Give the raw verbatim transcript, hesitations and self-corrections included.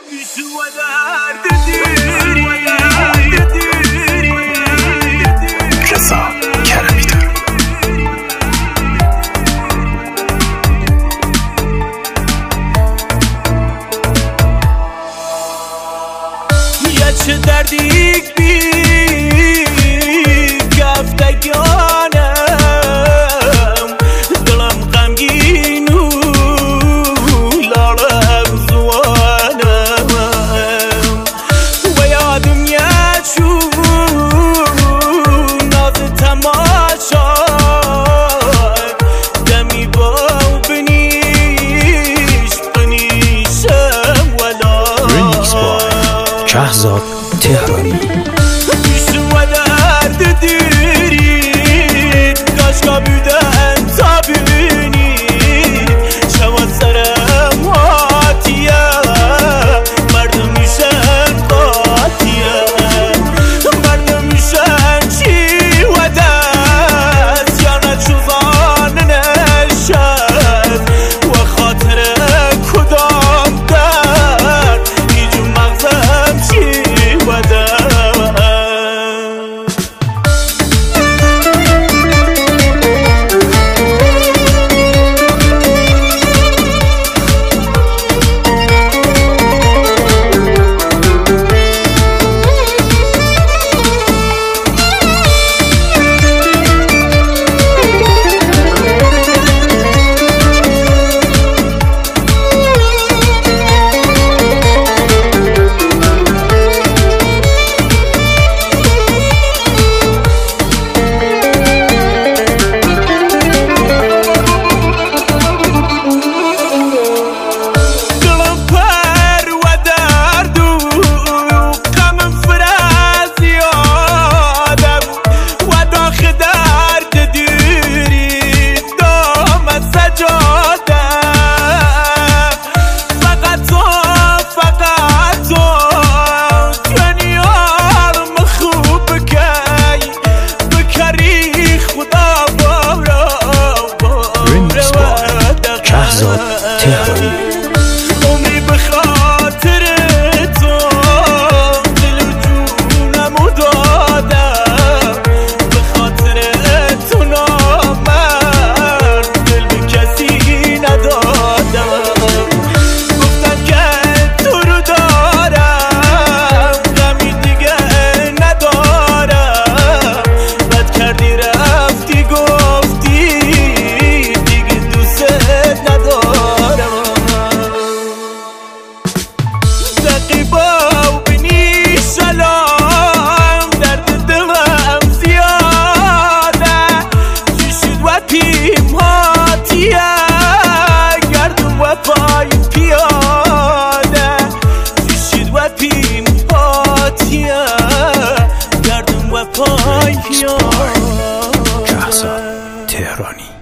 رضا کرمی‌دار. یه چه دردی بی گفتگانم، دلم غمگین و لالم زوانم و یادم یه چون ناز تماشا دمی با بنیش بنیشم ولا شهزاد تهرانی. امی به خاطر تو دل و جونمو دادم، به خاطر تو نامرد دل به کسی ندادم. گفتم که تو رو دارم غمی دیگه ندارم، بد کردی رفتی گفتی دیگه دوست ندارم. شهزاد تهرانی.